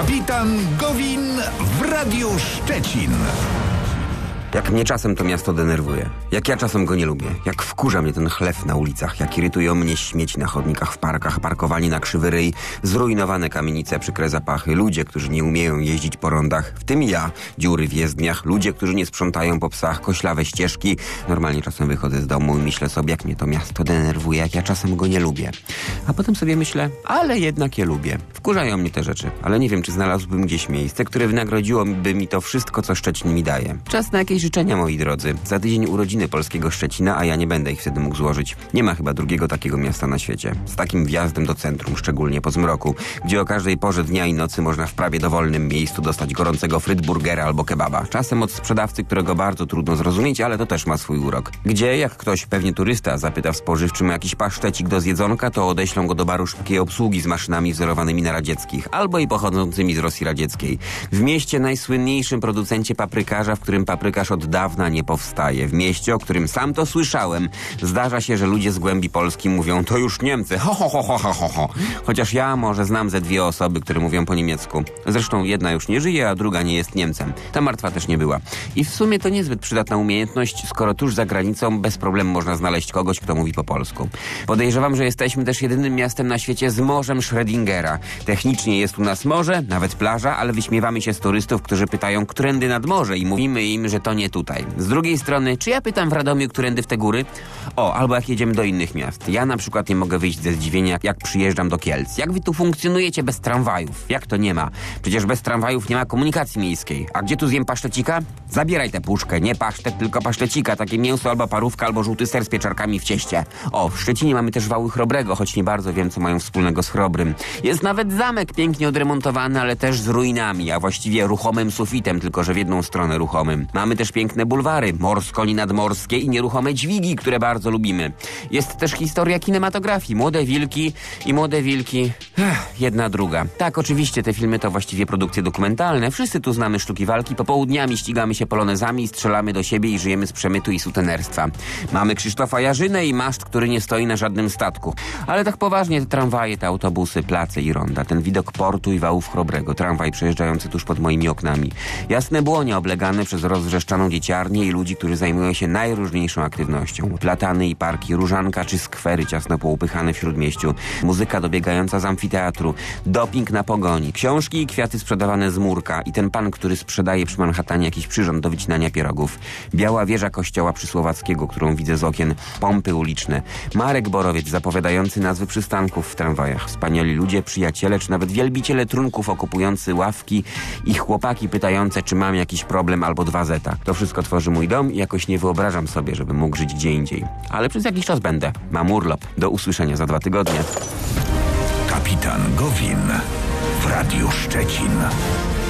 Kapitan Gowin w Radiu Szczecin. Jak mnie czasem to miasto denerwuje. Jak ja czasem go nie lubię. Jak wkurza mnie ten chlew na ulicach. Jak irytują mnie śmieci na chodnikach, w parkach, parkowanie na krzywy ryj, zrujnowane kamienice, przykre zapachy, ludzie, którzy nie umieją jeździć po rondach, w tym ja, dziury w jezdniach, ludzie, którzy nie sprzątają po psach, koślawe ścieżki. Normalnie czasem wychodzę z domu i myślę sobie, jak mnie to miasto denerwuje, jak ja czasem go nie lubię. A potem sobie myślę, ale jednak je lubię. Wkurzają mnie te rzeczy, ale nie wiem, czy znalazłbym gdzieś miejsce, które wynagrodziłoby mi to wszystko, co Szczecin mi daje. Czas na jakieś życzenia, moi drodzy. Za tydzień urodziny polskiego Szczecina, a ja nie będę ich wtedy mógł złożyć. Nie ma chyba drugiego takiego miasta na świecie. Z takim wjazdem do centrum, szczególnie po zmroku, gdzie o każdej porze dnia i nocy można w prawie dowolnym miejscu dostać gorącego frytburgera albo kebaba. Czasem od sprzedawcy, którego bardzo trudno zrozumieć, ale to też ma swój urok. Gdzie, jak ktoś, pewnie turysta, zapyta w spożywczym o jakiś pasztecik do zjedzonka, to odeślą go do baru szybkiej obsługi z maszynami wzorowanymi na radzieckich, albo i pochodzącymi z Rosji radzieckiej. W mieście najsłynniejszym producencie paprykarza, w którym paprykarz od dawna nie powstaje. W mieście, o którym sam to słyszałem, zdarza się, że ludzie z głębi Polski mówią, to już Niemcy, ho, ho, ho, ho, ho, ho, ho. Chociaż ja może znam ze dwie osoby, które mówią po niemiecku. Zresztą jedna już nie żyje, a druga nie jest Niemcem. Ta martwa też nie była. I w sumie to niezbyt przydatna umiejętność, skoro tuż za granicą bez problemu można znaleźć kogoś, kto mówi po polsku. Podejrzewam, że jesteśmy też jedynym miastem na świecie z morzem Schrödingera. Technicznie jest u nas morze, nawet plaża, ale wyśmiewamy się z turystów, którzy pytają, którędy nad morze i mówimy im, że to nie tutaj. Z drugiej strony, czy ja pytam w Radomiu, którędy w te góry? O, albo jak jedziemy do innych miast. Ja na przykład nie mogę wyjść ze zdziwienia, jak przyjeżdżam do Kielc. Jak wy tu funkcjonujecie bez tramwajów? Jak to nie ma? Przecież bez tramwajów nie ma komunikacji miejskiej. A gdzie tu zjem pasztecika? Zabieraj tę puszkę, nie pasztet, tylko pasztecika. Takie mięso albo parówka, albo żółty ser z pieczarkami w cieście. O, w Szczecinie mamy też wały Chrobrego, choć nie bardzo wiem, co mają wspólnego z Chrobrym. Jest nawet zamek pięknie odremontowany, ale też z ruinami, a właściwie ruchomym sufitem, tylko że w jedną stronę ruchomym. Mamy też piękne bulwary, morsko- nadmorskie i nieruchome dźwigi, które bardzo lubimy. Jest też historia kinematografii. Młode wilki i młode wilki. Jedna druga. Tak, oczywiście te filmy to właściwie produkcje dokumentalne. Wszyscy tu znamy sztuki walki. Popołudniami ścigamy się polonezami, strzelamy do siebie i żyjemy z przemytu i sutenerstwa. Mamy Krzysztofa Jarzynę i maszt, który nie stoi na żadnym statku. Ale tak poważnie, te tramwaje, te autobusy, place i ronda. Ten widok portu i wałów Chrobrego. Tramwaj przejeżdżający tuż pod moimi oknami. Jasne błonie oblegane przez rozwrzeszczaną dzieciarnię i ludzi, którzy zajmują się najróżniejszą aktywnością. Platany i parki, różanka czy skwery ciasno poupychane w śródmieściu. Muzyka dobiegająca z amfiteatru. Doping na pogoni. Książki i kwiaty sprzedawane z murka. I ten pan, który sprzedaje przy Manhattanie jakiś przyrząd do wycinania pierogów. Biała wieża kościoła przy Słowackiego, którą widzę z okien. Pompy uliczne. Marek Borowiec zapowiadający nazwy przystanków w tramwajach. Wspaniali ludzie, przyjaciele czy nawet wielbiciele trunków okupujący ławki i chłopaki pytające, czy mam jakiś problem albo 2 zeta. To wszystko tworzy mój dom i jakoś nie wyobrażam sobie, żebym mógł żyć gdzie indziej. Ale przez jakiś czas będę. Mam urlop. Do usłyszenia za 2 tygodnie. Kapitan Gowin w Radiu Szczecin.